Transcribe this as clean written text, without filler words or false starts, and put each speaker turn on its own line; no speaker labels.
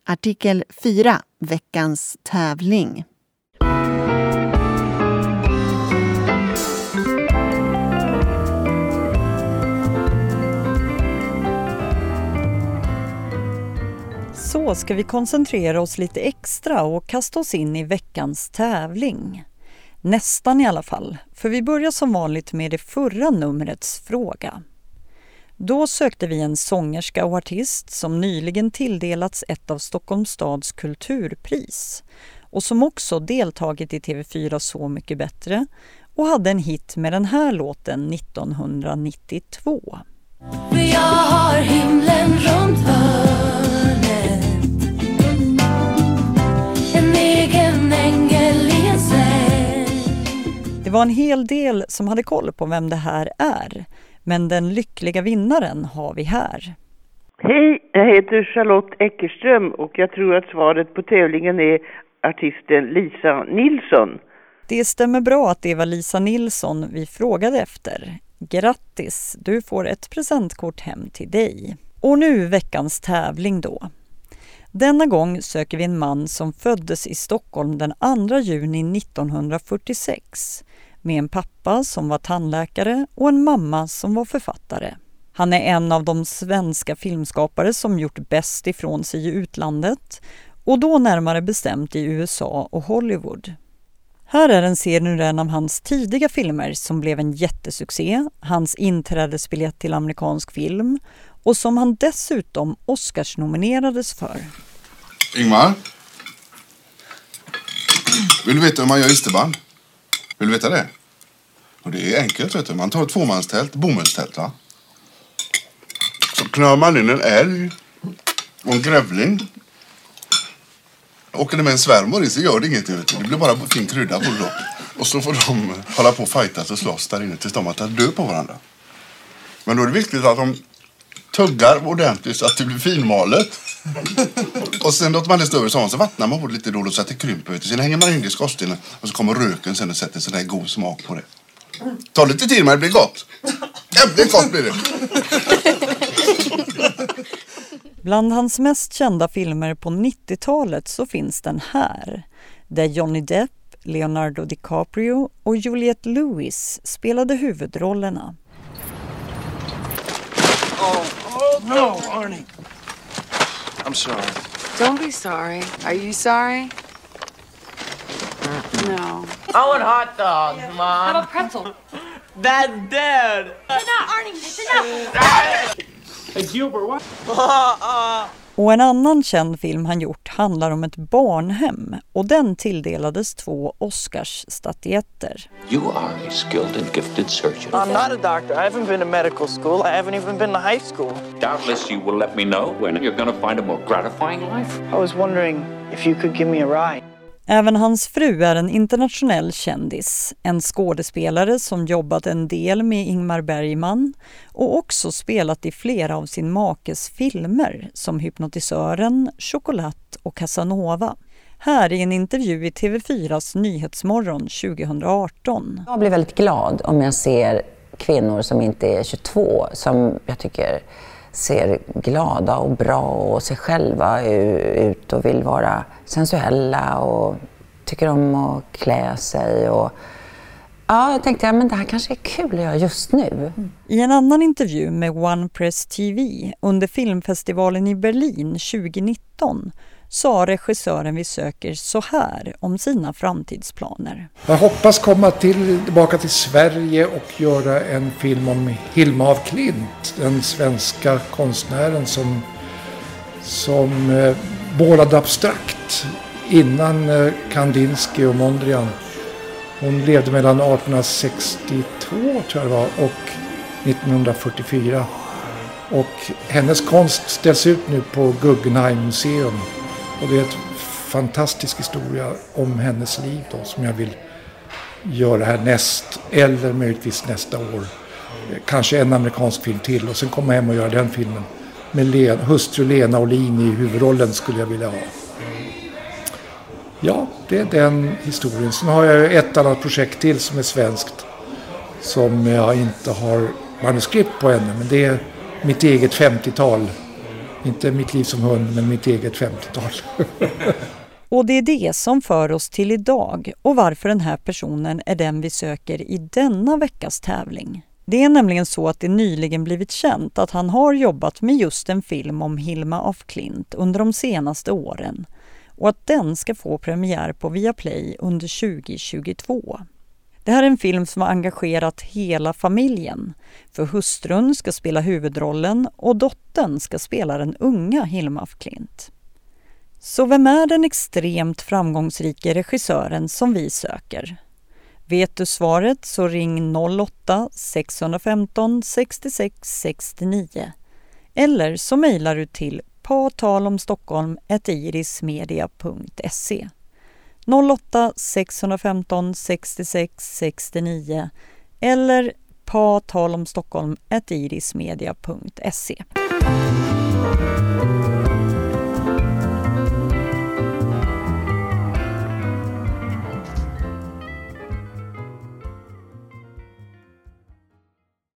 Artikel 4, veckans tävling.
Så ska vi koncentrera oss lite extra och kasta oss in i veckans tävling. Nästan i alla fall, för vi börjar som vanligt med det förra numrets fråga. Då sökte vi en sångerska och artist som nyligen tilldelats ett av Stockholms stads kulturpris och som också deltagit i TV4 Så mycket bättre och hade en hit med den här låten 1992.
Jag har himlen runt hörnet, en egen ängel i en säng.
Det var en hel del som hade koll på vem det här är, men den lyckliga vinnaren har vi här.
Hej, jag heter Charlotte Eckerström och jag tror att svaret på tävlingen är artisten Lisa Nilsson.
Det stämmer bra att det var Lisa Nilsson vi frågade efter. Grattis, du får ett presentkort hem till dig. Och nu veckans tävling då. Denna gång söker vi en man som föddes i Stockholm den 2 juni 1946 med en pappa som var tandläkare och en mamma som var författare. Han är en av de svenska filmskapare som gjort bäst ifrån sig i utlandet och då närmare bestämt i USA och Hollywood. Här är en serie ur en av hans tidiga filmer som blev en jättesuccé, hans inträdesbiljett till amerikansk film och som han dessutom Oscars-nominerades för.
Ingmar? Vill du veta hur man gör isterband? Vill du veta det? Och det är enkelt, vet du. Man tar ett tvåmanstält, bomullstält, va? Så knör man in en älg och en grävling. Åker det med en svärmor i så gör det inget, vet du. Det blir bara fin krydda på det då. Och så får de hålla på och fightas och slåss där inne tills de har tagit död på varandra. Men då är det viktigt att de tuggar ordentligt så att det blir finmalet. Och sen låter man det stå över så vattnar man på det lite då så att det krymper, vet du. Sen hänger man in det i skorstenen och så kommer röken sen och sätter sån där god smak på det. Ta lite tid men det blir gott. Jävligt gott blir det.
Bland hans mest kända filmer på 90-talet så finns den här, där Johnny Depp, Leonardo DiCaprio och Juliette Lewis spelade huvudrollerna.
No, Arnie. I'm sorry.
Don't be sorry. Are you sorry? No.
I want hot dogs, Mom.
How about pretzel?
That's dead.
Enough, Arnie. Enough.
Hey, Gilbert, what?
Och en annan känd film han gjort handlar om ett barnhem och den tilldelades 2 Oscars-statyetter.
You are a skilled and gifted surgeon.
I'm not a doctor. I haven't been to medical school. I haven't even been to high school.
Doubtless you will let me know when you're going to find a more gratifying life.
I was wondering if you could give me a ride.
Även hans fru är en internationell kändis, en skådespelare som jobbat en del med Ingmar Bergman och också spelat i flera av sin makes filmer som Hypnotisören, Chocolat och Casanova. Här är en intervju i TV4s Nyhetsmorgon 2018.
Jag blir väldigt glad om jag ser kvinnor som inte är 22 som jag tycker ser glada och bra och sig själva ut och vill vara sensuella och tycker om att klä sig. Och ja, jag tänkte men det här kanske är kul att göra just nu.
I en annan intervju med One Press TV under filmfestivalen i Berlin 2019 sa regissören vi söker så här om sina framtidsplaner.
Jag hoppas komma tillbaka till Sverige och göra en film om Hilma af Klint, den svenska konstnären som målade abstrakt innan Kandinsky och Mondrian. Hon levde mellan 1862 tror jag det var och 1944. Och hennes konst ställs ut nu på Guggenheim museum. Och det är en fantastisk historia om hennes liv då, som jag vill göra här eller möjligtvis nästa år. Kanske en amerikansk film till och sen komma hem och göra den filmen. Med hustru Lena Olin i huvudrollen skulle jag vilja ha. Ja, det är den historien. Sen har jag ett annat projekt till som är svenskt. Som jag inte har manuskript på ännu. Men det är mitt eget 50-tal Inte mitt liv som hund, men mitt eget 50-tal.
Och det är det som för oss till idag och varför den här personen är den vi söker i denna veckas tävling. Det är nämligen så att det nyligen blivit känt att han har jobbat med just en film om Hilma af Klint under de senaste åren och att den ska få premiär på Viaplay under 2022. Det här är en film som har engagerat hela familjen, för hustrun ska spela huvudrollen och dottern ska spela den unga Hilma af Klint. Så vem är den extremt framgångsrika regissören som vi söker? Vet du svaret så ring 08-615 66 69 eller så mejlar du till patalomstockholm@irismedia.se 08-615 66 69 eller patalomstockholm@irismedia.se.